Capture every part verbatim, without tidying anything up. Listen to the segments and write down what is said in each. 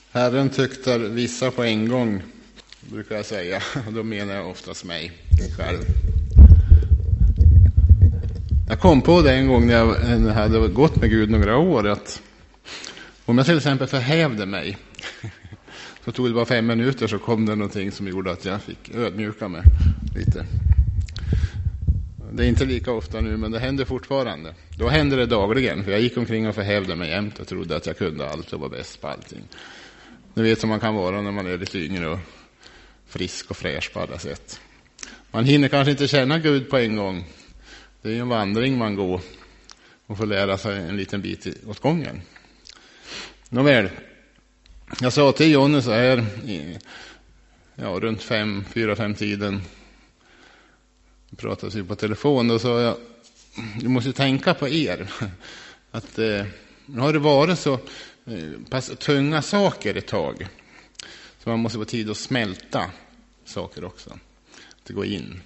Herren tuktar vissa på en gång, brukar jag säga. Och då menar jag oftast mig själv. Jag kom på det en gång när jag hade gått med Gud några år, att om jag till exempel förhävde mig, så tog det bara fem minuter så kom det någonting som gjorde att jag fick ödmjuka mig lite. Det är inte lika ofta nu, men det händer fortfarande. Då händer det dagligen, för jag gick omkring och förhävde mig jämt och trodde att jag kunde allt och var bäst på allting. Ni vet som man kan vara när man är lite yngre och frisk och fräsch på alla sätt. Man hinner kanske inte känna Gud på en gång. Det är ju en vandring man går och får lära sig en liten bit åt gången. Nåväl, jag sa till Jonny så här i, ja, runt fem, fyra, fem tiden. Vi pratade sig på telefon och sa jag, du måste tänka på er. Att eh, nu har det varit så eh, pass tunga saker ett tag. Så man måste få tid att smälta saker också. Att gå in.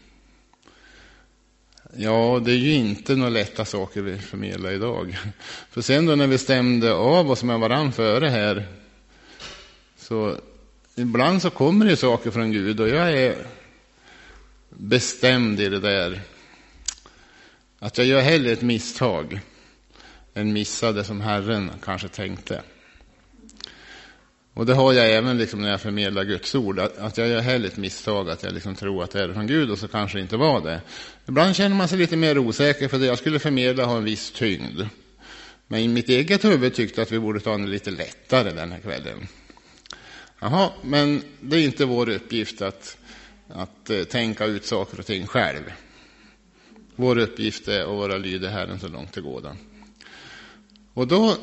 Ja, det är ju inte några lätta saker vi förmedlar idag. För sen då när vi stämde av oss med varann före här, så ibland så kommer det saker från Gud och jag är bestämd i det där. Att jag gör hellre ett misstag än missa det som Herren kanske tänkte. Och det har jag även liksom när jag förmedlar Guds ord. Att, att jag gör hellre ett misstag, att jag liksom tror att det är från Gud och så kanske inte var det. Ibland känner man sig lite mer osäker, för det jag skulle förmedla har en viss tyngd. Men i mitt eget huvud tyckte att vi borde ta det lite lättare den här kvällen. Jaha, men det är inte vår uppgift att, att uh, tänka ut saker och ting själv. Vår uppgift är att vara lydiga Herren så långt det går. Då. Och då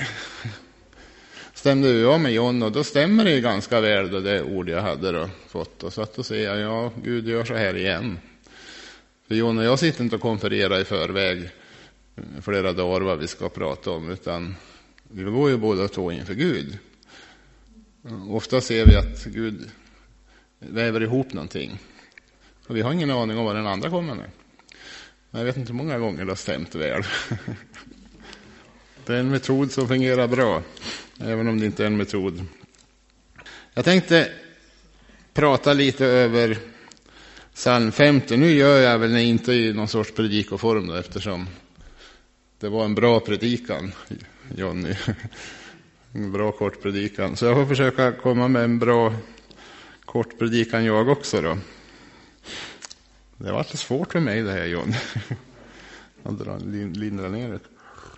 stämde jag med John, och då stämmer det ganska väl då det ord jag hade då fått. Och så att då säger jag, ja, Gud gör så här igen. För John och jag sitter inte och konfererar i förväg flera dagar vad vi ska prata om, utan vi går ju båda två inför Gud. Ofta ser vi att Gud väver ihop någonting. Och vi har ingen aning om vad den andra kommer med. Men jag vet inte hur många gånger det har stämt väl. Det är en metod som fungerar bra, även om det inte är en metod. Jag tänkte prata lite över psalm femtio. Nu gör jag väl inte i någon sorts predikoform då, eftersom det var en bra predikan, Jonny. En bra kort predikan. Så jag får försöka komma med en bra kort predikan jag också då. Det var lite svårt för mig det här, Jonny. Jag drar lindra ner det.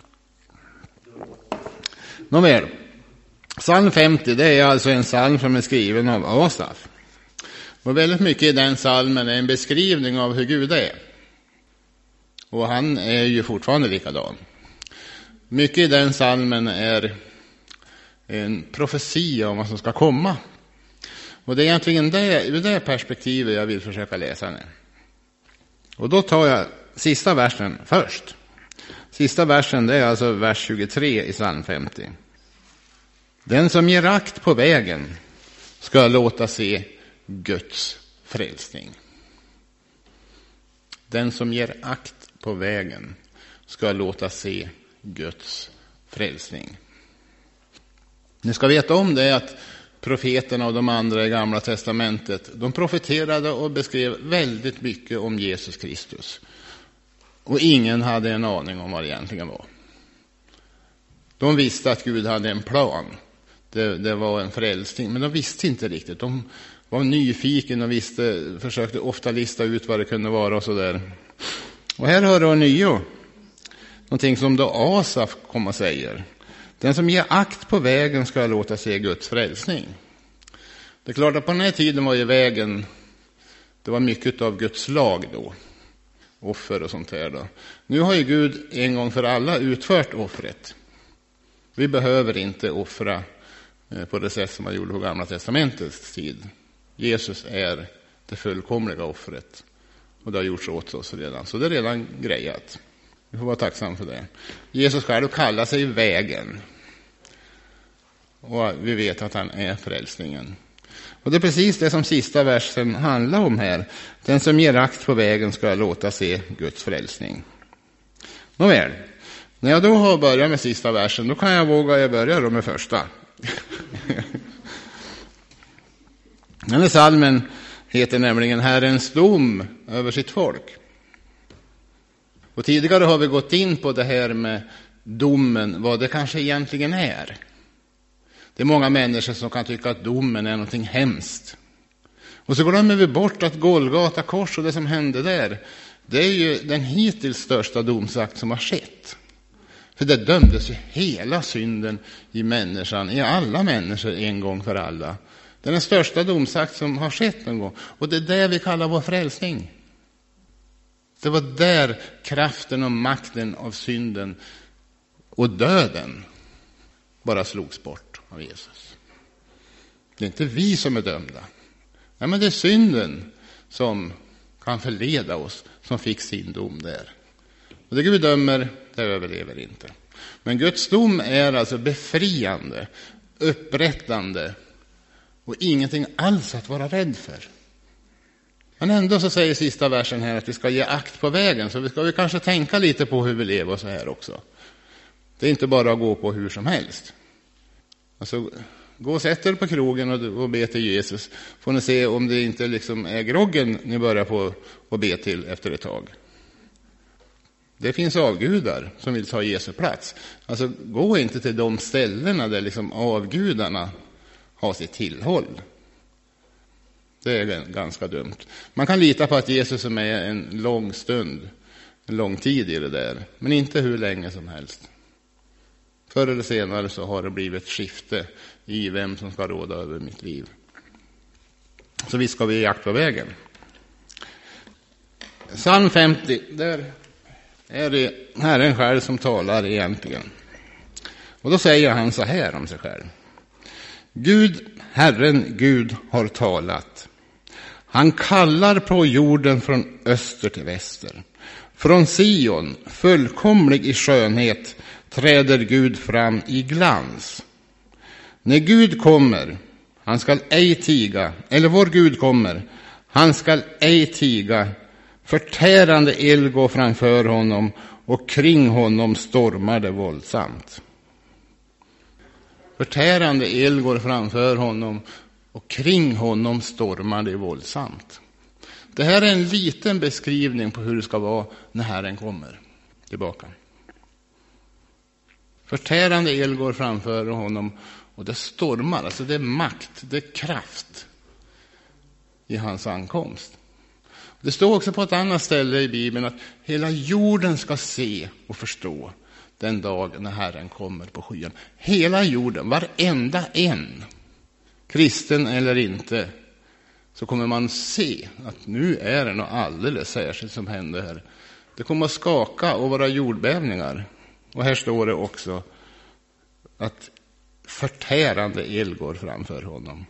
Nåväl, psalm femtio, det är alltså en psalm som är skriven av Asaf. Och väldigt mycket i den psalmen är en beskrivning av hur Gud är. Och han är ju fortfarande likadan. Mycket i den psalmen är en profetia om vad som ska komma. Och det är egentligen det, ur det perspektivet jag vill försöka läsa nu. Och då tar jag sista versen först. Sista versen, det är alltså vers tjugotre i psalm femtio. Den som ger akt på vägen ska låta se Guds frälsning. Den som ger akt på vägen ska låta se Guds frälsning. Ni ska veta om det att profeterna och de andra i Gamla testamentet, de profeterade och beskrev väldigt mycket om Jesus Kristus. Och ingen hade en aning om vad det egentligen var. De visste att Gud hade en plan. Det, det var en frälsning, men de visste inte riktigt. De var nyfiken och visste, försökte ofta lista ut vad det kunde vara och så där. Och här hör du nio. Någonting som då Asaf kommer och säger. Den som ger akt på vägen ska låta se Guds frälsning. Det är klart att på den här tiden var ju vägen, det var mycket av Guds lag då. Offer och sånt här då. Nu har ju Gud en gång för alla utfört offret. Vi behöver inte offra på det sätt som man gjorde på Gamla testamentets tid. Jesus är det fullkomliga offret. Och det har gjorts åt oss redan. Så det är redan grejat. Vi får vara tacksamma för det. Jesus själv kallar sig vägen. Och vi vet att han är frälsningen. Och det är precis det som sista versen handlar om här. Den som ger akt på vägen ska låta se Guds frälsning. Nåväl, när jag då har börjat med sista versen, då kan jag våga jag börja då med första. Den här salmen heter nämligen Herrens dom över sitt folk. Och tidigare har vi gått in på det här med domen, vad det kanske egentligen är. Det är många människor som kan tycka att domen är någonting hemskt. Och så glömmer vi bort att Golgata kors och det som hände där, det är ju den hittills största domsakt som har skett. För det dömdes ju hela synden i människan, i alla människor en gång för alla. Det är den största domsakt som har skett en gång. Och det är det vi kallar vår frälsning. Det var där kraften och makten av synden och döden bara slogs bort av Jesus. Det är inte vi som är dömda. Nej, men det är synden som kan förleda oss, som fick sin dom där. Och det Gud dömer, det överlever inte. Men Guds dom är alltså befriande, upprättande och ingenting alls att vara rädd för. Men ändå så säger sista versen här att vi ska ge akt på vägen, så vi ska vi kanske tänka lite på hur vi lever så här också. Det är inte bara att gå på hur som helst. Alltså, gå och sätt er på krogen och, och be till Jesus. Får ni se om det inte liksom är groggen ni börjar på att be till efter ett tag. Det finns avgudar som vill ta Jesu plats. Alltså, gå inte till de ställena där liksom avgudarna har sitt tillhåll. Det är ganska dumt. Man kan lita på att Jesus är med en lång stund, en lång tid i det där. Men inte hur länge som helst. Förr eller senare så har det blivit ett skifte i vem som ska råda över mitt liv. Så vi ska vi i jakt på vägen. Psalm femtio, där är det Herren själv som talar egentligen. Och då säger han så här om sig själv. Gud, Herren Gud har talat. Han kallar på jorden från öster till väster. Från Sion, fullkomlig i skönhet, träder Gud fram i glans. När Gud kommer, han skall ej tiga, eller vår Gud kommer, han skall ej tiga. Förtärande eld går framför honom och kring honom stormar det våldsamt. Förtärande eld går framför honom och kring honom stormar det våldsamt. Det här är en liten beskrivning på hur det ska vara när Herren kommer tillbaka. Förtärande eld går framför honom och det stormar, alltså det är makt, det är kraft i hans ankomst. Det står också på ett annat ställe i Bibeln att hela jorden ska se och förstå den dag när Herren kommer på skyn. Hela jorden, varenda en, kristen eller inte, så kommer man se att nu är det något alldeles särskilt som händer här. Det kommer att skaka och vara jordbävningar. Och här står det också att förtärande eld går framför honom.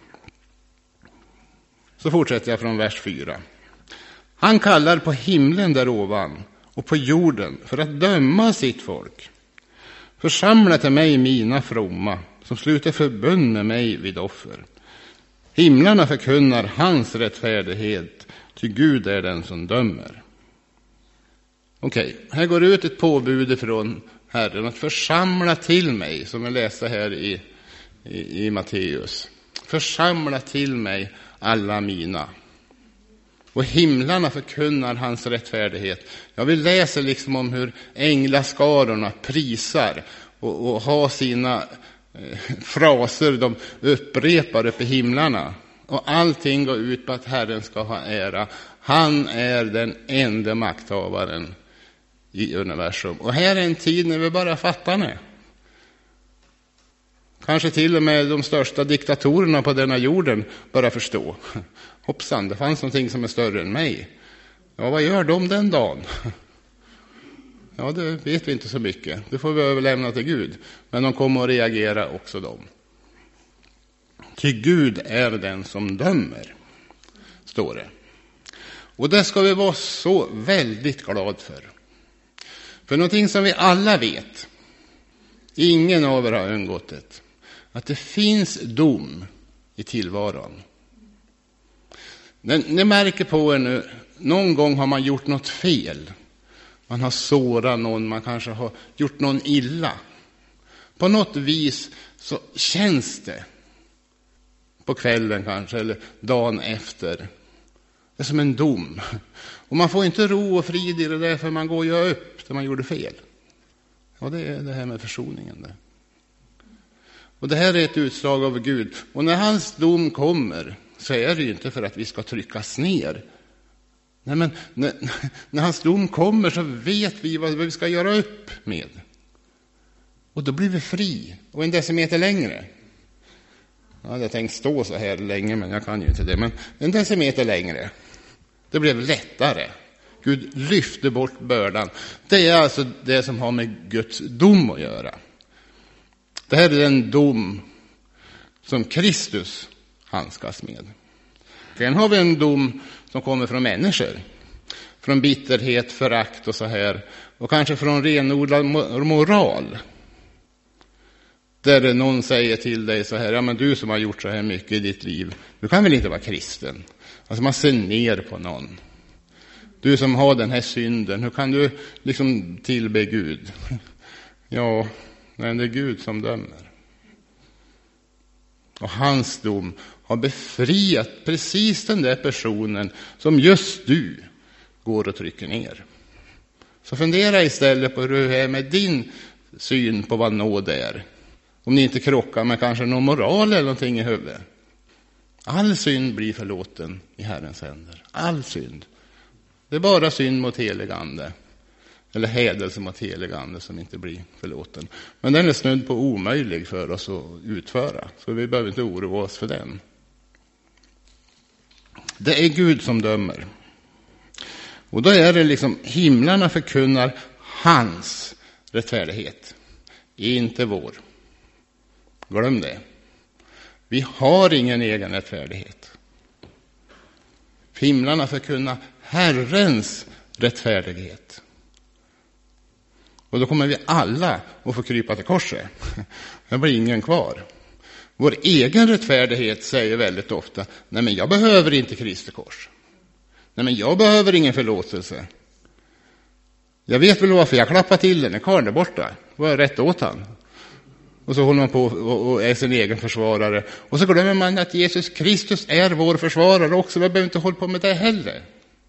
Så fortsätter jag från vers fyra. Han kallar på himlen där ovan och på jorden för att döma sitt folk. Församla till mig mina fromma som sluter förbund med mig vid offer. Himlarna förkunnar hans rättfärdighet, ty Gud är den som dömer. Okej, okay, här går ut ett påbud från Herren att församla till mig, som jag läste här i, i, i Matteus. Församla till mig alla mina. Och himlarna förkunnar hans rättfärdighet. Ja, vi läser liksom om hur änglaskarorna prisar och, och har sina eh, fraser de upprepar uppe i himlarna. Och allting går ut på att Herren ska ha ära. Han är den enda makthavaren i universum. Och här är en tid när vi bara fattar det. Kanske till och med de största diktatorerna på denna jorden bara förstå. Hoppsan, det fanns någonting som är större än mig. Ja, vad gör de den dagen? Ja, det vet vi inte så mycket. Det får vi överlämna till Gud. Men de kommer att reagera också de. Ty Gud är den som dömer, står det. Och det ska vi vara så väldigt glad för. För någonting som vi alla vet, ingen av er har undgått det, att det finns dom i tillvaron. Ni märker på er nu, någon gång har man gjort något fel. Man har sårat någon, man kanske har gjort någon illa. På något vis så känns det på kvällen kanske, eller dagen efter. Det är som en dom. Och man får inte ro och frid i det där, för man går ju upp där man gjorde fel. Och det är det här med försoningen där. Och det här är ett utslag av Gud. Och när hans dom kommer så är det ju inte för att vi ska tryckas ner. Nej, men när, när hans dom kommer så vet vi vad vi ska göra upp med. Och då blir vi fri. Och en decimeter längre. Jag hade tänkt stå så här länge, men jag kan ju inte det. Men en decimeter längre. Det blev lättare. Gud lyfte bort bördan. Det är alltså det som har med Guds dom att göra. Det här är den dom som Kristus handskas med. Sen har vi en dom som kommer från människor. Från bitterhet, förakt och så här. Och kanske från renodlad moral. Där någon säger till dig så här: ja, men du som har gjort så här mycket i ditt liv, du kan väl inte vara kristen? Alltså man ser ner på någon. Du som har den här synden, hur kan du liksom tillbe Gud? Ja, men det är Gud som dömer. Och hans dom har befriat precis den där personen som just du går och trycker ner. Så fundera istället på hur det är med din syn på vad nåd är. Om ni inte krockar med kanske någon moral eller någonting i huvudet. All synd blir förlåten i Herrens händer. All synd. Det är bara synd mot heligande. Eller hädelse mot heligande som inte blir förlåten. Men den är snudd på omöjlig för oss att utföra. Så vi behöver inte oroa oss för den. Det är Gud som dömer. Och då är det liksom himlarna förkunnar hans rättfärdighet. Inte vår. Glöm det. Vi har ingen egen rättfärdighet. Himlarna förkunnar Herrens rättfärdighet. Och då kommer vi alla att få krypa till korset. Det blir ingen kvar. Vår egen rättfärdighet säger väldigt ofta: nej, men jag behöver inte Kristi kors. Nej, men jag behöver ingen förlåtelse. Jag vet väl varför jag klappar till den. En karl där borta. Var jag rätt åt han? Och så håller man på och är sin egen försvarare. Och så glömmer man att Jesus Kristus är vår försvarare också. Vi behöver inte hålla på med det heller.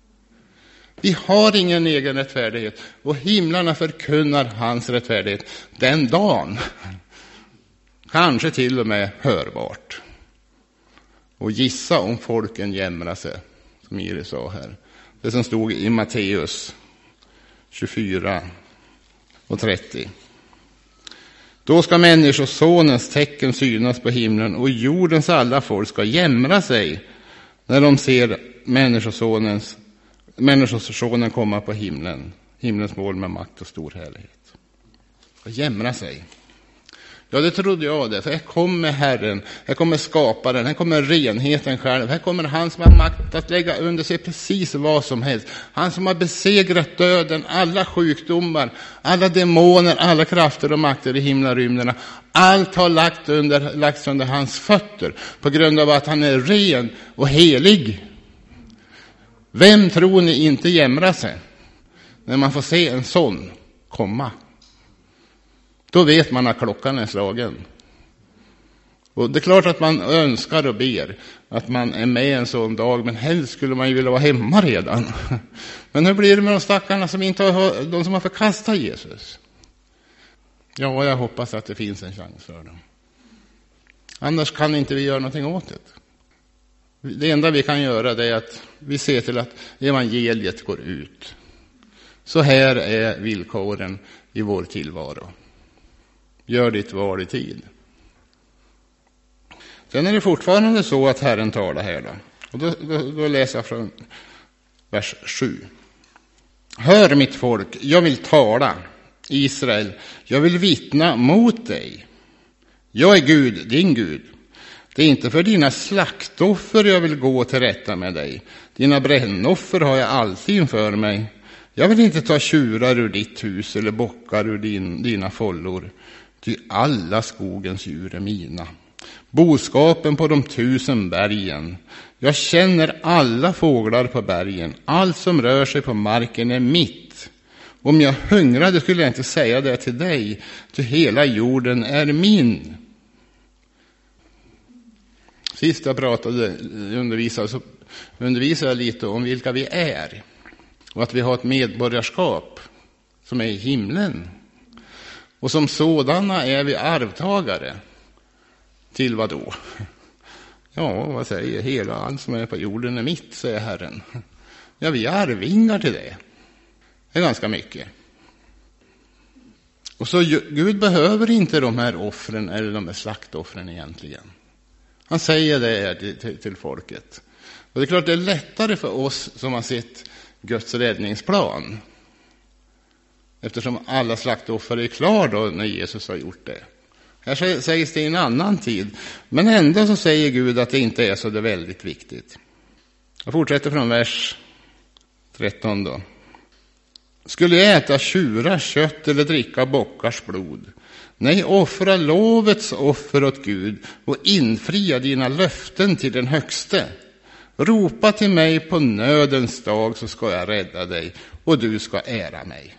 Vi har ingen egen rättfärdighet. Och himlarna förkunnar hans rättfärdighet den dagen. Kanske till och med hörbart. Och gissa om folken jämrar sig. Som Iris sa här. Det som stod i Matteus tjugofyra och trettio. Då ska människosonens tecken synas på himlen, och jordens alla folk ska jämra sig när de ser människosonens, människosonen komma på himlen. Himlens mål med makt och stor härlighet. Ska jämra sig. Ja, det trodde jag det. För här kommer Herren, här kommer skaparen, här kommer renheten själv. Här kommer han som har makt att lägga under sig precis vad som helst. Han som har besegrat döden, alla sjukdomar, alla demoner, alla krafter och makter i himlarymderna. Allt har lagt under, lagts under hans fötter på grund av att han är ren och helig. Vem tror ni inte jämrar sig när man får se en sån komma? Då vet man att klockan är slagen. Och det är klart att man önskar och ber att man är med en sån dag, men helst skulle man ju vilja vara hemma redan. Men hur blir det med de stackarna som inte har, de som har förkastat Jesus? Ja, jag hoppas att det finns en chans för dem. Annars kan inte vi göra någonting åt det. Det enda vi kan göra det är att vi ser till att evangeliet går ut. Så här är villkoren i vår tillvaro. Gör ditt val i tid. Sen är det fortfarande så att Herren talar här då. Och då, då, då läser jag från vers sju. Hör mitt folk, jag vill tala. Israel, jag vill vittna mot dig. Jag är Gud, din Gud. Det är inte för dina slaktoffer jag vill gå till rätta med dig. Dina brännoffer har jag alltid inför mig. Jag vill inte ta tjurar ur ditt hus eller bockar ur din, dina follor. Ty alla skogens djur är mina. Boskapen på de tusen bergen. Jag känner alla fåglar på bergen. Allt som rör sig på marken är mitt. Om jag hungrade skulle jag inte säga det till dig. Ty hela jorden är min. Sist jag pratade, undervisade, så undervisade jag lite om vilka vi är. Och att vi har ett medborgarskap som är i himlen. Och som sådana är vi arvtagare. Till vad då? Ja, vad säger hela allt som är på jorden är mitt, säger Herren. Ja, vi är arvingar till det. Det är ganska mycket. Och så Gud behöver inte de här offren eller de här slaktoffren egentligen. Han säger det till, till, till folket. Och det är klart det är lättare för oss som har sett Guds räddningsplan. Eftersom alla slaktoffer är klara då när Jesus har gjort det. Här sägs det i en annan tid. Men ändå så säger Gud att det inte är så det är väldigt viktigt. Jag fortsätter från vers tretton då. Skulle jag äta tjura, kött eller dricka bockars blod? Nej, offra lovets offer åt Gud och infria dina löften till den högste. Ropa till mig på nödens dag så ska jag rädda dig och du ska ära mig.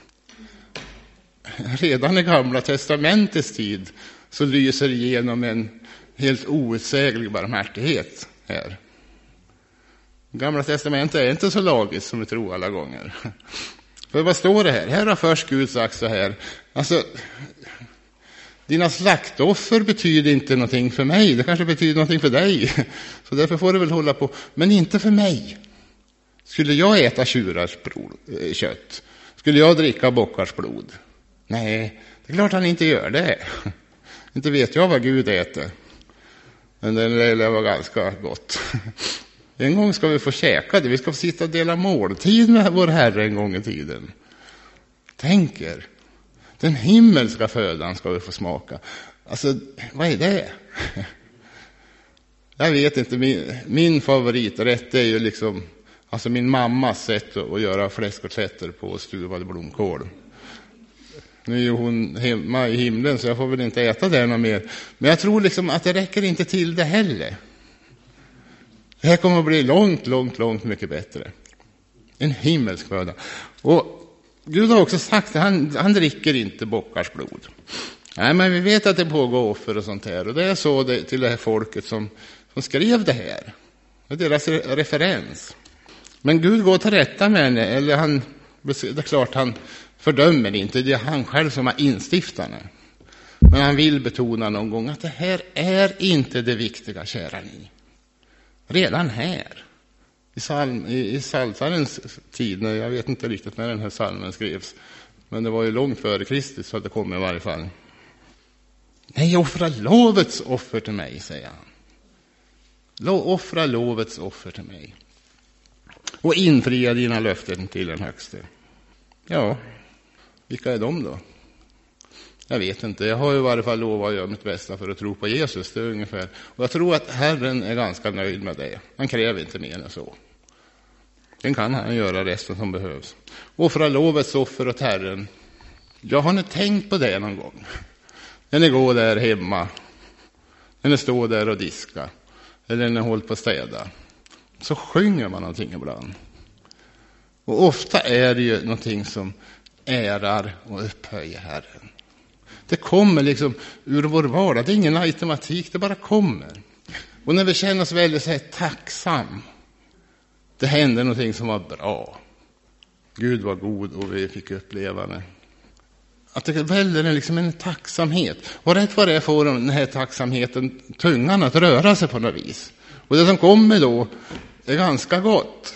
Redan i Gamla testamentets tid så lyser igenom en helt outsäglig barmhärtighet här. Gamla testamentet är inte så lagiskt som vi tror alla gånger. För vad står det här? Här har först Gud sagt så här. Alltså, dina slaktoffer betyder inte någonting för mig. Det kanske betyder någonting för dig. Så därför får du väl hålla på. Men inte för mig. Skulle jag äta tjurars kött? Skulle jag dricka bockars blod? Nej, det är klart han inte gör det. Inte vet jag vad Gud äter. Men det lär vara ganska gott. En gång ska vi få käka det. Vi ska få sitta och dela måltid med vår Herre en gång i tiden. Tänk er. Den himmelska födan ska vi få smaka. Alltså, vad är det? Jag vet inte. Min, min favoriträtt är ju liksom... Alltså min mammas sätt att göra fläskkotlletter på stuvad blomkål. Nu är ju hon hemma i himlen så jag får väl inte äta det något mer. Men jag tror liksom att det räcker inte till det heller. Det här kommer att bli långt, långt, långt mycket bättre. En himmelsk föda. Och Gud har också sagt att han, han dricker inte bockars blod. Nej, men vi vet att det pågår offer och sånt här. Och det är så det, till det här folket som, som skrev det här. Det är deras referens. Men Gud går till rätta med henne. Eller han, det är klart han fördömer inte. Det är han själv som har instiftat det. Men han vill betona någon gång att det här är inte det viktiga, kära ni. Redan här. I, salm, i, i Psaltarens tid, när jag vet inte riktigt när den här salmen skrevs. Men det var ju långt före Kristus så att det kom i varje fall. Nej, offra lovets offer till mig, säger han. Lo, offra lovets offer till mig. Och infria dina löften till den högste. Ja, vilka är de då? Jag vet inte. Jag har ju i varje fall lovat att göra mitt bästa för att tro på Jesus. Det är ungefär. Och jag tror att Herren är ganska nöjd med det. Han kräver inte mer än så. Sen kan han göra resten som behövs. Offra lovets offer åt Herren. Jag har inte tänkt på det någon gång. När ni går där hemma. När ni står där och diska. Eller när ni håller på att städa. Så sjunger man någonting ibland. Och ofta är det ju någonting som ärar och upphöjer Herren. Det kommer liksom ur vår vardag. Det är ingen automatik, det bara kommer. Och när vi känner oss väldigt så här tacksam. Det hände någonting som var bra. Gud var god och vi fick uppleva det. Att det väller liksom en tacksamhet. Och rätt vad det är får den här tacksamheten tungan att röra sig på något vis. Och det som kommer då är ganska gott.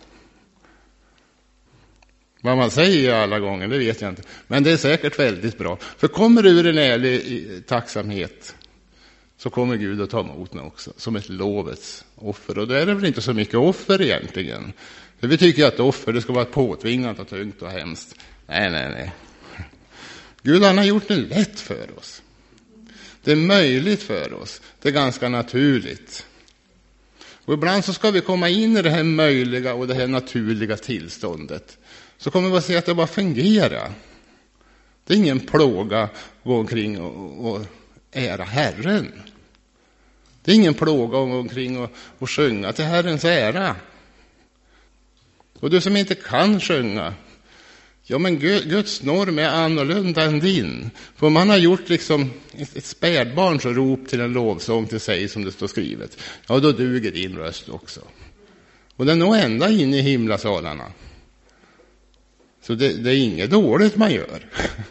Vad man säger alla gånger, det vet jag inte. Men det är säkert väldigt bra. För kommer ur en ärlig tacksamhet så kommer Gud att ta emot den också. Som ett lovets offer. Och det är det väl inte så mycket offer egentligen. För vi tycker att offer det ska vara påtvingat och tungt och hemskt. Nej, nej, nej. Gud han har gjort det lätt för oss. Det är möjligt för oss. Det är ganska naturligt. Och ibland så ska vi komma in i det här möjliga och det här naturliga tillståndet. Så kommer vi att se att det bara fungerar. Det är ingen plåga att gå omkring och, och ära Herren. Det är ingen plåga att gå omkring och, och sjunga till Herrens ära. Och du som inte kan sjunga, Ja, men Guds norm är annorlunda än din. För man har gjort liksom ett spädbarns rop till en lovsång till sig som det står skrivet. Ja, då duger din röst också. Och den når ända in i himlasalarna. Så det, det är inget dåligt man gör.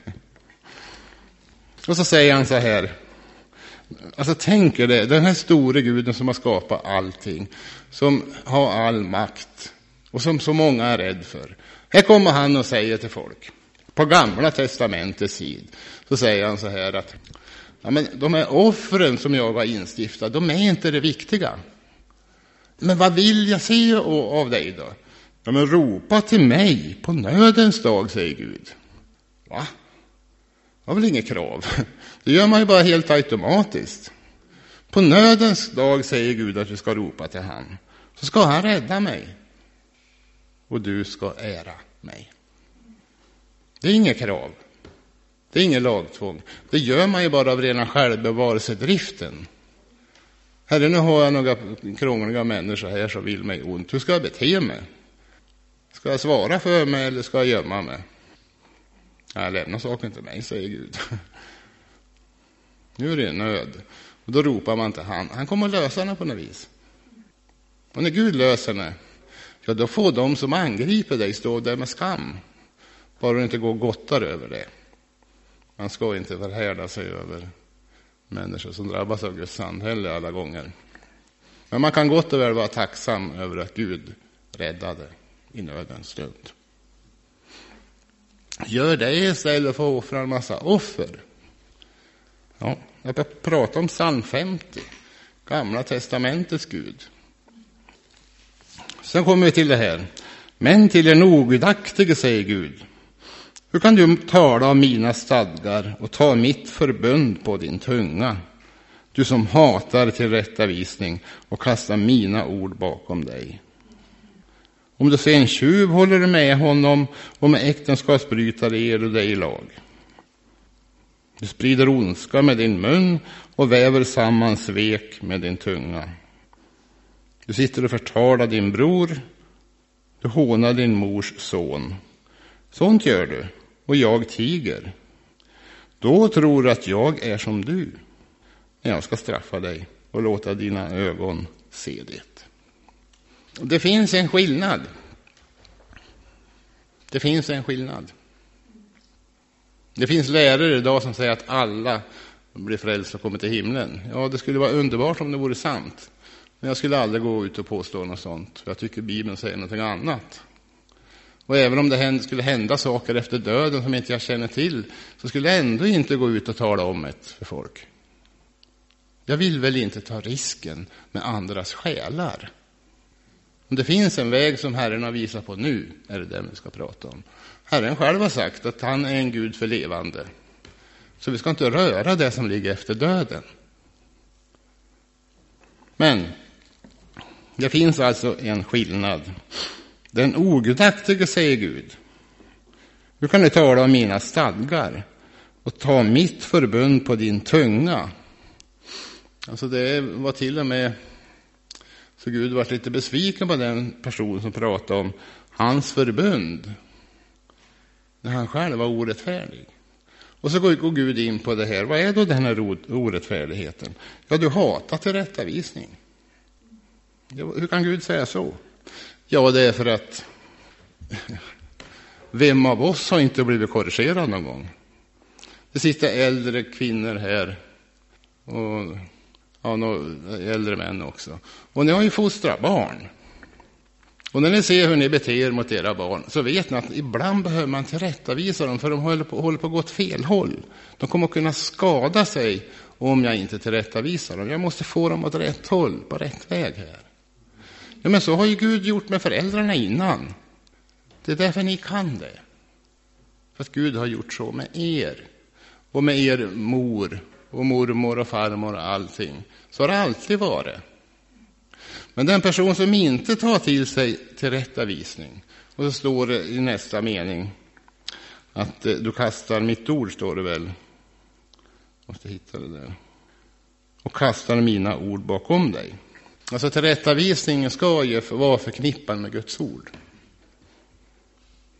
Och så säger han så här. Alltså tänker det, den här store guden som har skapat allting. Som har all makt. Och som så många är rädd för. Här kommer han och säger till folk. På gamla testamentets sid. Så säger han så här att. Ja, men de här offren som jag har instiftat. De är inte det viktiga. Men vad vill jag se av dig då? Ja, men ropa till mig på nödens dag, säger Gud. Va? Det var väl inget krav. Det gör man ju bara helt automatiskt. På nödens dag säger Gud att du ska ropa till han. Så ska han rädda mig. Och du ska ära mig. Det är inget krav. Det är inget lagtvång. Det gör man ju bara av rena självbevarelsedriften. Herre, nu har jag några krångliga människor här som vill mig ont. Hur ska jag bete mig? Ska jag svara för mig eller ska jag gömma mig? Jag lämnar saken till mig, säger Gud. Nu är det nöd. Och då ropar man till han. Han kommer att lösa henne på något vis. Och när Gud löser henne, ja, då får de som angriper dig stå där med skam. Bara du inte går och gottar över det. Man ska inte förhärda sig över människor som drabbas av Guds samhälle alla gånger. Men man kan gott och väl vara tacksam över att Gud räddade i nödens stund. Gör det istället för att offra en massa offer. Ja, jag pratar om psalm femtio. Gamla testamentets Gud. Sen kommer vi till det här. Men till en ogudaktige, säger Gud. Hur kan du tala om mina stadgar och ta mitt förbund på din tunga? Du som hatar tillrättavisning och kastar mina ord bakom dig. Om du ser en tjuv håller du med honom och med äktenskapsbrytare ger du dig i lag. Du sprider ondska med din mun och väver samman svek med din tunga. Du sitter och förtalar din bror. Du hånar din mors son. Sånt gör du, och jag tiger. Då tror du att jag är som du. Men jag ska straffa dig och låta dina ögon se det. Det finns en skillnad. Det finns en skillnad. Det finns lärare idag som säger att alla blir frälsta och kommer till himlen. Ja, det skulle vara underbart om det vore sant. Men jag skulle aldrig gå ut och påstå något sånt. Jag tycker Bibeln säger något annat. Och även om det skulle hända saker efter döden som inte jag känner till, så skulle jag ändå inte gå ut och tala om det för folk. Jag vill väl inte ta risken med andras själar. Om det finns en väg som Herren har visat på nu, är det den vi ska prata om. Herren själv har sagt att han är en Gud för levande. Så vi ska inte röra det som ligger efter döden. Men det finns alltså en skillnad. Den ogudaktige, säger Gud. Hur kan du tala om mina stadgar och ta mitt förbund på din tunga? Alltså det var till och med så Gud var lite besviken på den person som pratade om hans förbund när han själv var orättfärdig. Och så går Gud in på det här. Vad är då den här orättfärdigheten? Ja, du hatar tillrättavisning. Hur kan Gud säga så? Ja, det är för att vem av oss har inte blivit korrigerad någon gång? Det sitter äldre kvinnor här och ja, några äldre män också. Och ni har ju fostrat barn. Och när ni ser hur ni beter er mot era barn så vet ni att ibland behöver man tillrättavisa dem för de håller på, håller på att gå åt fel håll. De kommer att kunna skada sig om jag inte tillrättavisar dem. Jag måste få dem åt rätt håll, på rätt väg här. Ja, men så har ju Gud gjort med föräldrarna innan. Det är därför ni kan det. För att Gud har gjort så med er. Och med er mor och mormor och farmor och allting. Så har det alltid varit. Men den person som inte tar till sig tillrättavisning. Och så står det i nästa mening att eh, du kastar mitt ord, står det väl. Måste hitta det där. Och kastar mina ord bakom dig. Alltså tillrättavisningen ska ju vara förknippad med Guds ord.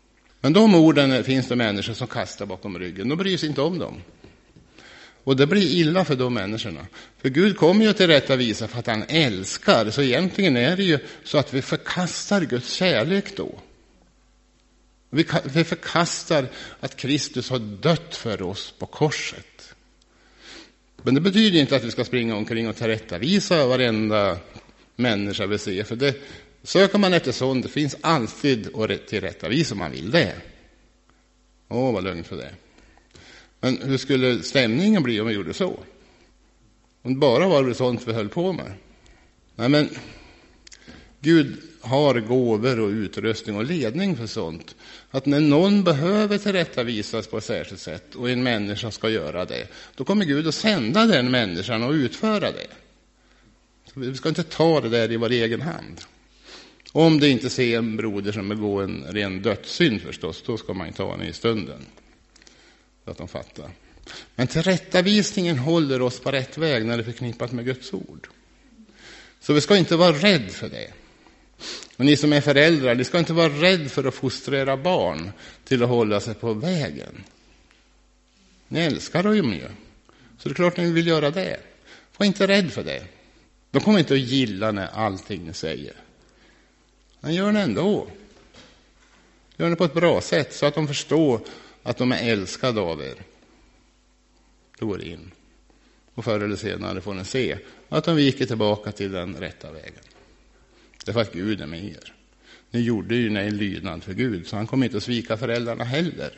Men de orden finns det människor som kastar bakom ryggen. De bryr sig inte om dem. Och det blir illa för de människorna. För Gud kommer ju till rätta visa för att han älskar. Så egentligen är det ju så att vi förkastar Guds kärlek då. Vi, vi förkastar att Kristus har dött för oss på korset. Men det betyder inte att vi ska springa omkring och tillrättavisa varenda människa vi ser. För det söker man efter sånt, det finns alltid att tillrättavisa om man vill det. Åh, vad lugnt för det. Men hur skulle stämningen bli om vi gjorde så? Om det bara var det sånt vi höll på med. Nej, men Gud har gåvor och utrustning och ledning för sånt. Att när någon behöver tillrättavisas på ett särskilt sätt och en människa ska göra det, då kommer Gud att sända den människan och utföra det. Så vi ska inte ta det där i vår egen hand. Om det inte ser en broder som begår en ren dödssynd förstås, då ska man inte ta den i stunden. Så att de fattar. Men tillrättavisningen håller oss på rätt väg när det är förknippat med Guds ord. Så vi ska inte vara rädd för det. Och ni som är föräldrar, ni ska inte vara rädd för att fostra era barn till att hålla sig på vägen. Ni älskar dem ju. Så det är klart att ni vill göra det. Var inte rädd för det. De kommer inte att gilla när allting ni säger. Men gör det ändå. Gör det på ett bra sätt så att de förstår att de är älskade av er. Då går in. Och förr eller senare får ni se att de viker tillbaka till den rätta vägen. Det är för att Gud är med er. Ni gjorde ju en lydnad för Gud, så han kommer inte att svika föräldrarna heller.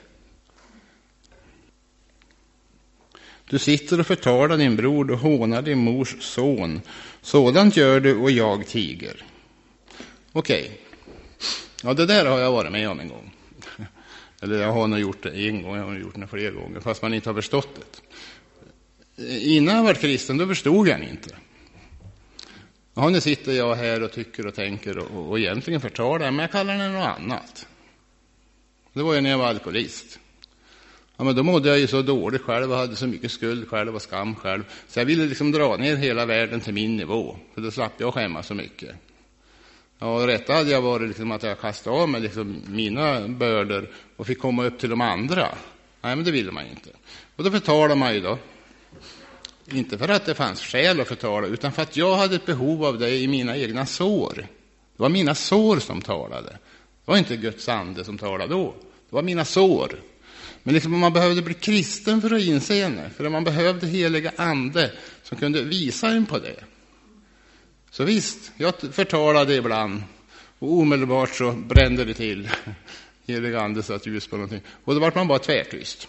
Du sitter och förtalar din bror och hånar din mors son. Sådant gör du och jag tiger. Okej. Okay. Ja, det där har jag varit med om en gång. Eller jag har nog gjort det en gång, jag har gjort det flera gånger, fast man inte har förstått det. Innan jag var kristen, då förstod jag inte. Ja, nu sitter jag här och tycker och tänker och, och egentligen förtalar, men jag kallar det något annat. Det var ju när jag var alkoholist. Ja, men då mådde jag ju så dåligt själv och hade så mycket skuld själv och skam själv. Så jag ville liksom dra ner hela världen till min nivå, för då slapp jag skämma så mycket. Ja, och rätt hade jag varit liksom att jag kastade av mig liksom mina bördor och fick komma upp till de andra. Nej, men det ville man inte. Och då förtalar man ju då. Inte för att det fanns skäl att förtala, utan för att jag hade ett behov av det i mina egna sår. Det var mina sår som talade. Det var inte Guds ande som talade då. Det var mina sår. Men liksom man behövde bli kristen för att inse henne. För man behövde heliga ande som kunde visa en på det. Så visst, jag förtalade ibland. Och omedelbart så brände det till. Heliga ande satt ljus på någonting. Och då var man bara tvärtyst.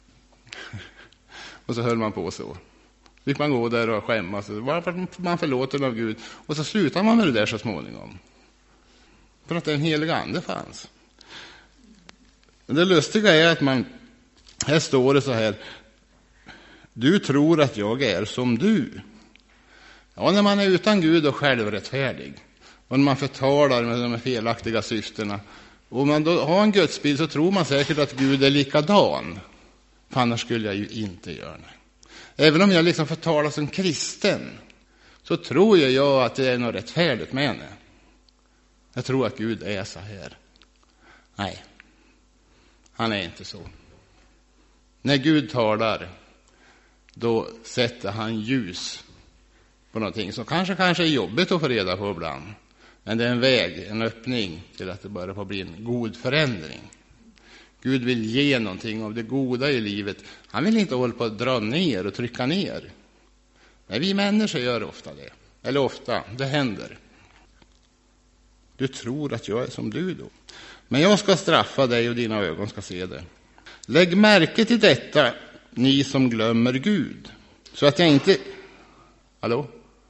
Och så höll man på så. Fick man gå där och skämmas. Det var för att man förlåter av Gud. Och så slutar man med det där så småningom. För att den heliga ande fanns. Men det lustiga är att man, här står det så här: du tror att jag är som du. Ja, när man är utan Gud och självrättfärdig. Och när man förtalar med de felaktiga syftena. Och man då har en gudsbild så tror man säkert att Gud är likadan. För annars skulle jag ju inte göra det. Även om jag liksom förtalar som kristen, så tror jag, jag att det är något rättfärdigt med henne. Jag tror att Gud är så här. Nej, han är inte så. När Gud talar, då sätter han ljus på någonting som kanske, kanske är jobbigt att få reda på ibland. Men det är en väg, en öppning till att det börjar få bli en god förändring. Gud vill ge någonting av det goda i livet. Han vill inte hålla på att dra ner och trycka ner. Men vi människor gör ofta det. Eller ofta, det händer. Du tror att jag är som du då. Men jag ska straffa dig och dina ögon ska se det. Lägg märke till detta, ni som glömmer Gud. Så att jag inte... Hallå?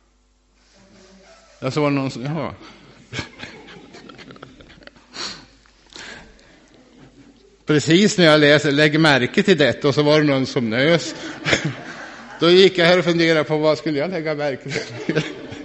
Jag såg någon som... Jaha. Precis när jag läser lägg märke till detta och så var det någon som nös. Då gick jag här och funderade på vad skulle jag lägga märke till.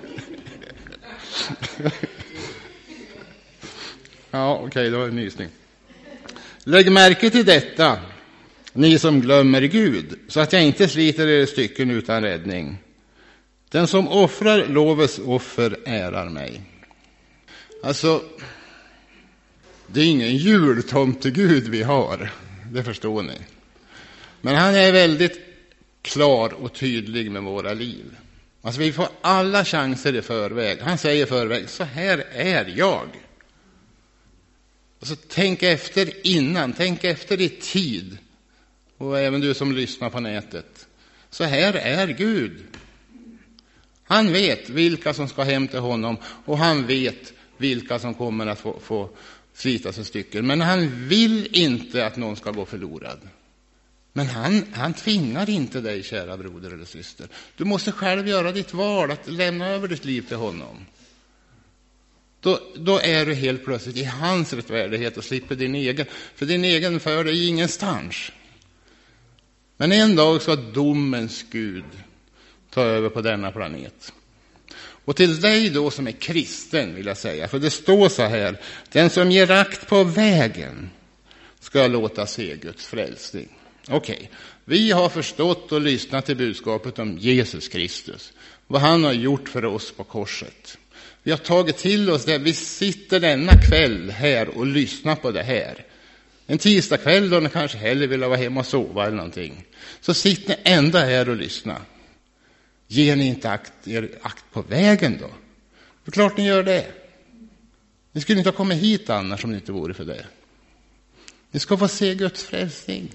Ja, okej, okay, det var en nysning. Lägg märke till detta, ni som glömmer Gud, så att jag inte sliter er stycken utan räddning. Den som offrar lovets offer ärar mig. Alltså, Det är ingen jultomtegud vi har, det förstår ni. Men han är väldigt klar och tydlig med våra liv. Alltså vi får alla chanser i förväg. Han säger i förväg, så här är jag. Alltså tänk efter innan, tänk efter i tid. Och även du som lyssnar på nätet. Så här är Gud. Han vet vilka som ska hem till honom. Och han vet vilka som kommer att få, få slitas i stycken. Men han vill inte att någon ska gå förlorad. Men han, han tvingar inte dig, kära broder eller syster. Du måste själv göra ditt val att lämna över ditt liv till honom. Då, då är du helt plötsligt i hans rättfärdighet och slipper din egen. För din egen för dig ingenstans. Men en dag ska domens Gud ta över på denna planet. Och till dig då som är kristen vill jag säga. För det står så här. Den som ger akt på vägen ska låta se Guds frälsning. Okej, okay. Vi har förstått och lyssnat till budskapet om Jesus Kristus. Vad han har gjort för oss på korset. Vi har tagit till oss det. Vi sitter denna kväll här och lyssnar på det här. En tisdag kväll då ni kanske hellre vill vara hemma och sova eller någonting. Så sitter ni ända här och lyssnar. Ger ni inte akt, er akt på vägen då? Det är klart ni gör det. Ni skulle inte ha kommit hit annars om det inte vore för det. Ni ska få se Guds frälsning.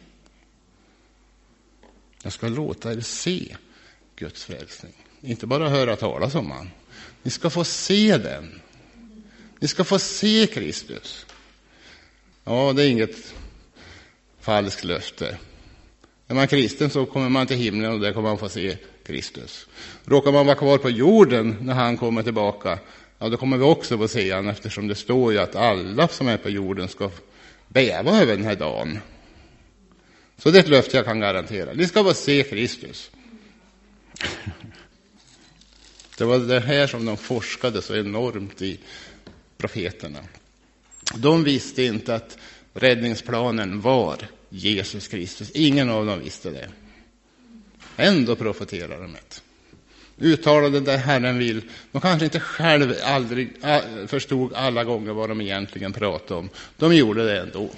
Jag ska låta er se Guds frälsning. Inte bara höra talas om han. Ni ska få se den. Ni ska få se Kristus. Ja, det är inget falskt löfte. Är man kristen så kommer man till himlen och där kommer man få se Kristus. Råkar man vara kvar på jorden när han kommer tillbaka, ja då kommer vi också få se han, eftersom det står ju att alla som är på jorden ska bäva över den här dagen. Så det är ett löfte jag kan garantera. Ni ska få se Kristus. Det var det här som de forskade så enormt i profeterna. De visste inte att räddningsplanen var Jesus Kristus. Ingen av dem visste det. Ändå profeterade de det. Uttalade det Herren vill. De kanske inte själv aldrig förstod alla gånger vad de egentligen pratade om. De gjorde det ändå.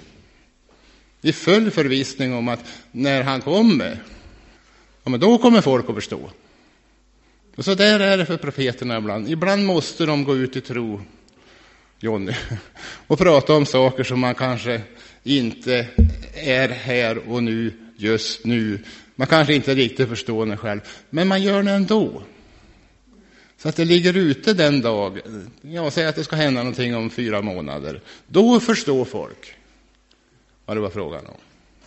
I full förvissning om att när han kommer, ja, men då kommer folk att förstå. Och så där är det för profeterna ibland. Ibland måste de gå ut i tro, Johnny, och prata om saker som man kanske inte är här och nu, just nu. Man kanske inte riktigt förstår det själv, men man gör det ändå. Så att det ligger ute den dag, jag säger att det ska hända någonting om fyra månader. Då förstår folk vad det var frågan om.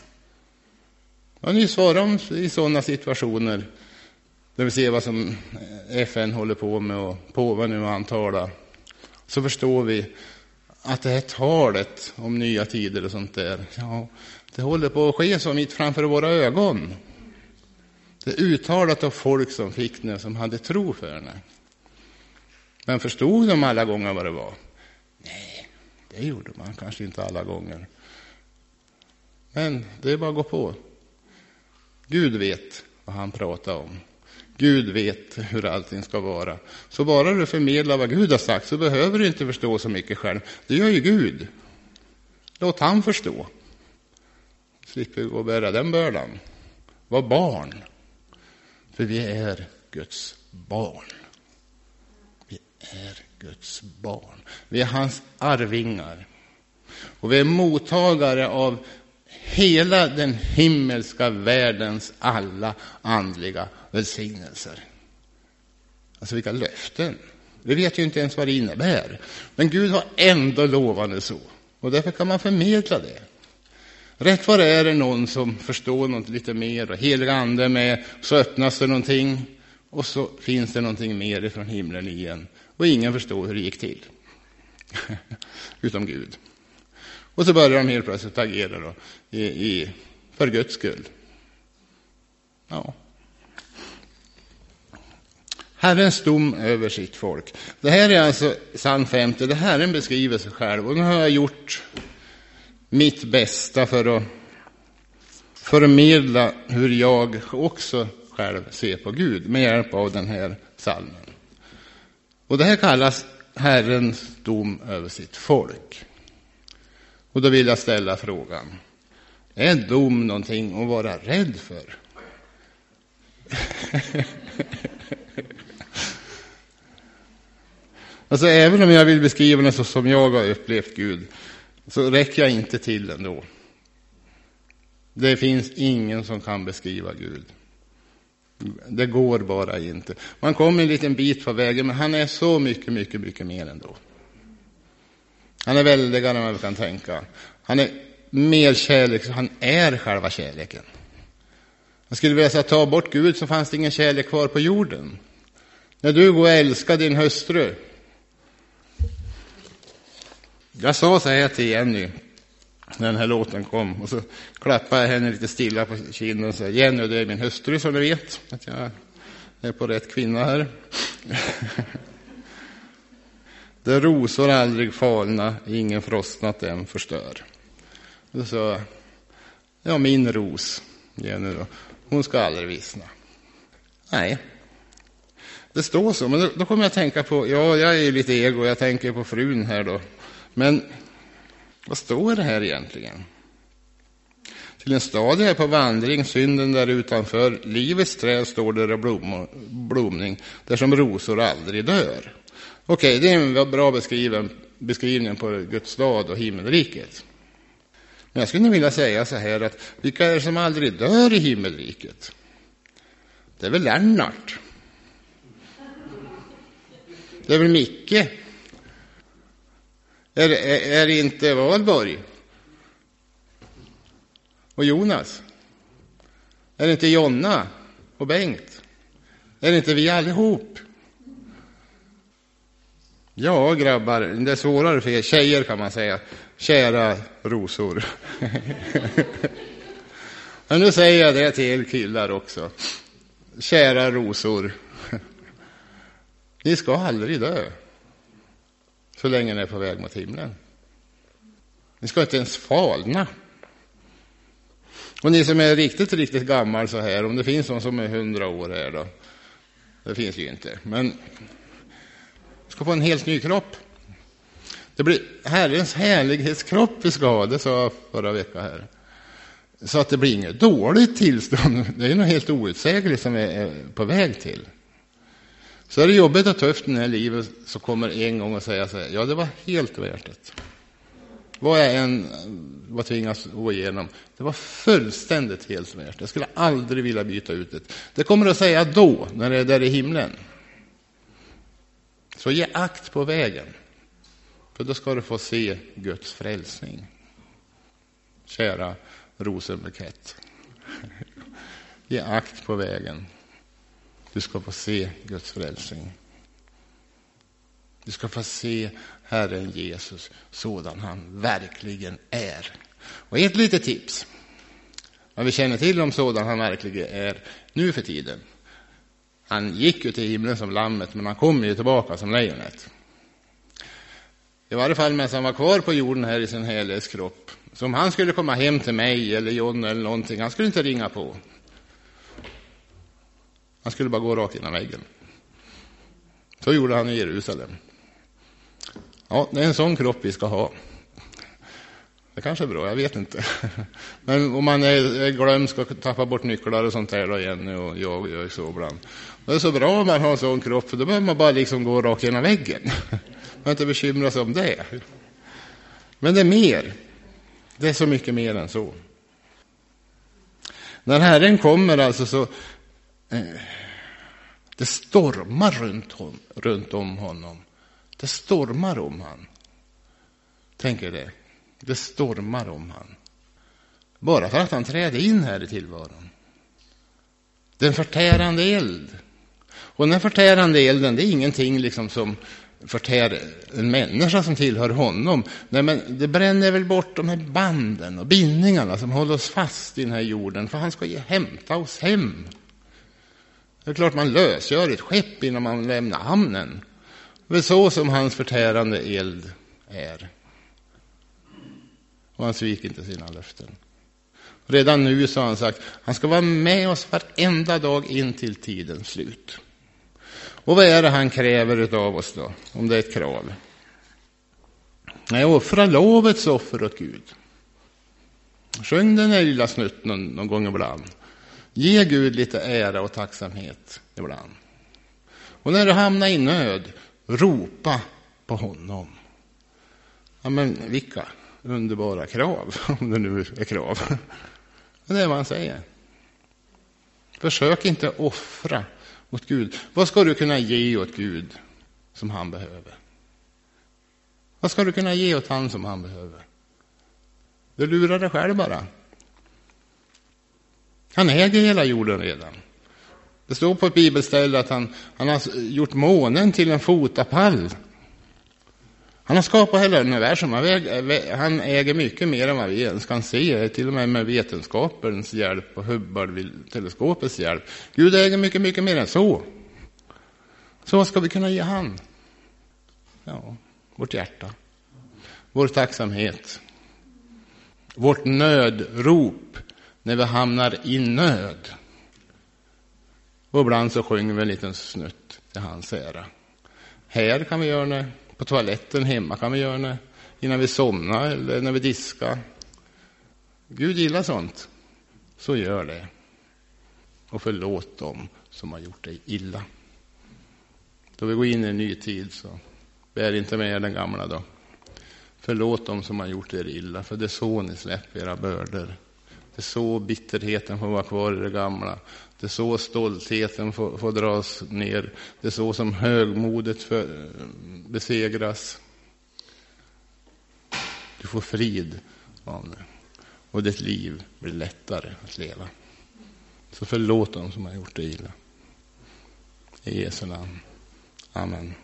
Och ni svarar om i sådana situationer där vi ser vad som F N håller på med och påven nu antalar, så förstår vi att det här talet om nya tider och sånt där, ja, det håller på att ske så mitt framför våra ögon. Det är uttalat av folk som fick det, som hade tro för det. Men förstod de alla gånger vad det var? Nej, det gjorde man kanske inte alla gånger. Men det är bara att gå på. Gud vet vad han pratar om. Gud vet hur allting ska vara. Så bara du förmedlar vad Gud har sagt så behöver du inte förstå så mycket själv. Det gör ju Gud. Låt han förstå. Slipper vi gå och bära den bördan. Var barn. För vi är Guds barn. Vi är Guds barn. Vi är hans arvingar. Och vi är mottagare av hela den himmelska världens alla andliga välsignelser. Alltså vilka löften. Vi vet ju inte ens vad det innebär. Men Gud har ändå lovande så. Och därför kan man förmedla det. Rätt vad det är det någon som förstår något lite mer. Och helig ande med, så öppnas det någonting. Och så finns det någonting mer ifrån himlen igen. Och ingen förstår hur det gick till. Utom Gud. Och så börjar de helt plötsligt agera då, i, i, för Guds skull. Ja. Herrens dom över sitt folk. Det här är alltså psalm femtio. Det här är en beskrivelse själv. Och nu har jag gjort mitt bästa för att förmedla hur jag också själv ser på Gud med hjälp av den här psalmen. Och det här kallas Herrens dom över sitt folk. Och då vill jag ställa frågan. Är dom någonting att vara rädd för? Alltså även om jag vill beskriva det så som jag har upplevt Gud, så räcker jag inte till ändå. Det finns ingen som kan beskriva Gud. Det går bara inte. Man kommer en liten bit på vägen, men han är så mycket, mycket, mycket mer ändå. Han är väldigare än vad vi kan tänka. Han är mer kärlek, så han är själva kärleken. Jag skulle vilja säga, ta bort Gud så fanns det ingen kärlek kvar på jorden. När du går och älskar din hustru. Jag sa så här till Jenny när den här låten kom, och så klappade jag henne lite stilla på kinden och sa: Jenny, det är min hustru, så du vet att jag är på rätt kvinna här. Där rosor aldrig falna, ingen frostnat än förstör. Och så, ja, min ros, Jenny då, hon ska aldrig vissna. Nej, det står så, men då, då kommer jag att tänka på, ja, jag är lite ego, jag tänker på frun här då. Men vad står det här egentligen? Till en stad här på vandring, synden där utanför, livets träd står där och blom, blomning, där som rosor aldrig dör. Okej, det är en bra beskriven, beskrivning på Guds stad och himmelriket. Men jag skulle vilja säga så här, att vilka är det som aldrig dör i himmelriket? Det är väl Lennart. Det är väl Micke. Är, är, är det inte Valborg? Och Jonas? Är det inte Jonna och Bengt? Är det inte vi allihop? Ja, grabbar, det är svårare för er. Tjejer kan man säga. Kära rosor. Men nu säger jag det till er killar också. Kära rosor. Ni ska aldrig dö. Så länge ni är på väg mot himlen. Ni ska inte ens falna. Och ni som är riktigt, riktigt gammal så här, om det finns någon som är hundra år här då. Det finns ju inte. Men ska få en helt ny kropp. Det blir Herrens härlighetskropp vi ska ha, det sa jag förra veckan här. Så att det blir inget dåligt tillstånd. Det är något helt outsägligt som vi är på väg till. Så är det jobbigt att ta efter den här livet, så kommer en gång och säga så här: ja, det var helt värt det. Vad jag än var tvingas gå igenom, det var fullständigt helt värt. Jag skulle aldrig vilja byta ut det. Det kommer att säga då, när det är där i himlen. Så ge akt på vägen. För då ska du få se Guds frälsning. Kära rosenbukett. Ge akt på vägen. Du ska få se Guds frälsning. Du ska få se Herren Jesus sådan han verkligen är. Och ett litet tips. Vad vi känner till om sådan han verkligen är nu för tiden. Han gick ju till himlen som lammet, men han kom ju tillbaka som lejonet. I varje fall medan han var kvar på jorden här i sin helhetskropp. Så om han skulle komma hem till mig eller John eller någonting, han skulle inte ringa på. Han skulle bara gå rakt innan väggen. Så gjorde han i Jerusalem. Ja, det är en sån kropp vi ska ha. Det kanske är bra, jag vet inte. Men om man är glömsk och tappar bort nycklar och sånt där då igen, och jag gör så ibland. Det är så bra om man har en sån kropp, för då behöver man bara liksom gå rakt genom väggen. Man är inte bekymrad sig om det. Men det är mer. Det är så mycket mer än så. När Herren kommer alltså så... Eh, det stormar runt, hon, runt om honom. Det stormar om han. Tänker det. Det stormar om han. Bara för att han träder in här i tillvaron. Den förtärande eld. Och den förtärande elden, det är ingenting liksom som förtär en människa som tillhör honom. Nej, men det bränner väl bort de här banden och bindningarna som håller oss fast i den här jorden. För han ska ju hämta oss hem. Det är klart man lösgör ett skepp innan man lämnar hamnen. Det är så som hans förtärande eld är. Och han sviker inte sina löften. Redan nu så har han sagt, han ska vara med oss varenda dag in till tidens slut. Och vad är det han kräver av oss då, om det är ett krav? Nej, offra lovets offer åt Gud. Sjung den här lilla snutten någon, någon gång ibland. Ge Gud lite ära och tacksamhet ibland. Och när du hamnar i nöd, ropa på honom. Ja, men vilka underbara krav, om det nu är krav. Det är vad han säger. Försök inte offra åt Gud. Vad ska du kunna ge åt Gud som han behöver? Vad ska du kunna ge åt han som han behöver? Du lurar dig själv bara. Han äger hela jorden redan. Det står på ett bibelställe att han, han har gjort månen till en fotapall. Han har skapat hela universum. Han äger, han äger mycket mer än vad vi ens kan se. Till och med med vetenskapens hjälp och Hubble-teleskopets hjälp. Gud äger mycket, mycket mer än så. Så vad ska vi kunna ge han? Ja, vårt hjärta. Vår tacksamhet. Vårt nödrop när vi hamnar i nöd. Och ibland så sjunger vi en liten snutt till hans ära. Här kan vi göra det. På toaletten hemma kan vi göra det. Innan vi somnar eller när vi diskar. Gud gillar sånt. Så gör det. Och förlåt dem som har gjort dig illa. Då vi går in i en ny tid så bär inte med er den gamla då. Förlåt dem som har gjort er illa. För det är så ni släpper era bördor. Det är så bitterheten får vara kvar i det gamla. Det är så stoltheten får, får dras ner. Det är så som högmodet för, besegras. Du får frid av det. Och ditt liv blir lättare att leva. Så förlåt dem som har gjort det illa. I Jesu namn. Amen.